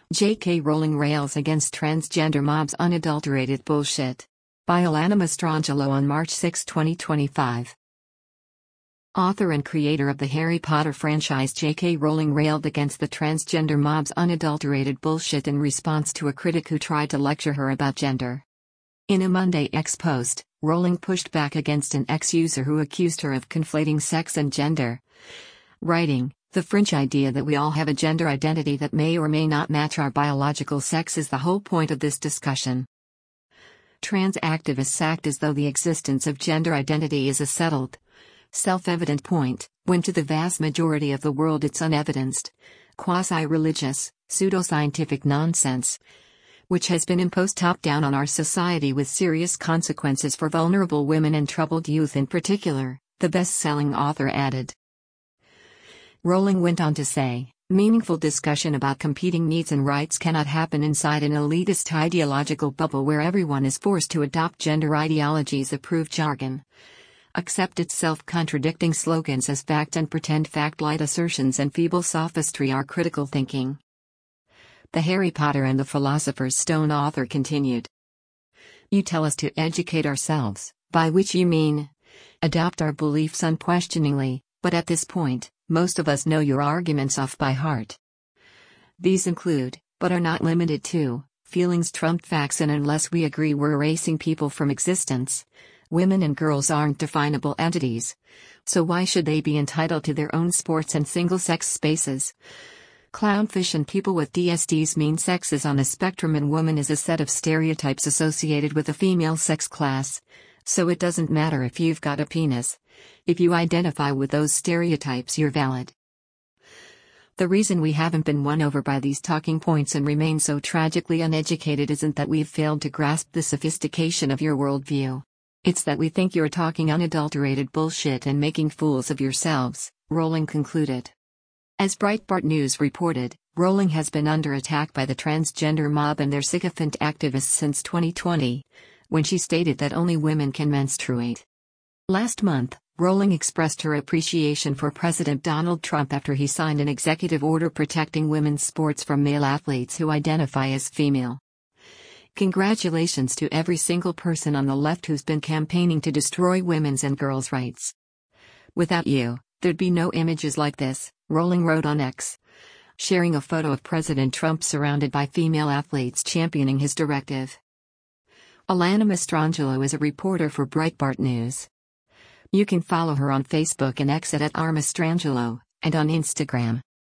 J.K. Rowling rails against transgender mob's unadulterated bullshit. By Alana Mastrangelo on March 6, 2025. Author and creator of the Harry Potter franchise J.K. Rowling railed against the transgender mob's unadulterated bullshit in response to a critic who tried to lecture her about gender. In a Monday X post, Rowling pushed back against an X user who accused her of conflating sex and gender. Writing, "The fringe idea that we all have a gender identity that may or may not match our biological sex is the whole point of this discussion. Trans activists act as though the existence of gender identity is a settled, self-evident point, when to the vast majority of the world it's unevidenced, quasi-religious, pseudoscientific nonsense, which has been imposed top-down on our society with serious consequences for vulnerable women and troubled youth in particular," the best-selling author added. Rowling went on to say, "Meaningful discussion about competing needs and rights cannot happen inside an elitist ideological bubble where everyone is forced to adopt gender ideology's approved jargon, accept its self-contradicting slogans as fact and pretend fact-light assertions and feeble sophistry are critical thinking." The Harry Potter and the Philosopher's Stone author continued. "You tell us to educate ourselves, by which you mean adopt our beliefs unquestioningly, but at this point, most of us know your arguments off by heart. These include, but are not limited to, feelings trumped facts, and unless we agree we're erasing people from existence. Women and girls aren't definable entities. So why should they be entitled to their own sports and single-sex spaces? Clownfish and people with DSDs mean sex is on a spectrum and woman is a set of stereotypes associated with a female sex class. So it doesn't matter if you've got a penis. If you identify with those stereotypes, you're valid. The reason we haven't been won over by these talking points and remain so tragically uneducated isn't that we've failed to grasp the sophistication of your worldview. It's that we think you're talking unadulterated bullshit and making fools of yourselves," Rowling concluded. As Breitbart News reported, Rowling has been under attack by the transgender mob and their sycophant activists since 2020, when she stated that only women can menstruate. Last month, Rowling expressed her appreciation for President Donald Trump after he signed an executive order protecting women's sports from male athletes who identify as female. "Congratulations to every single person on the left who's been campaigning to destroy women's and girls' rights. Without you, there'd be no images like this," Rowling wrote on X, sharing a photo of President Trump surrounded by female athletes championing his directive. Alana Mastrangelo is a reporter for Breitbart News. You can follow her on Facebook and X at @rmastrangelo, and on Instagram.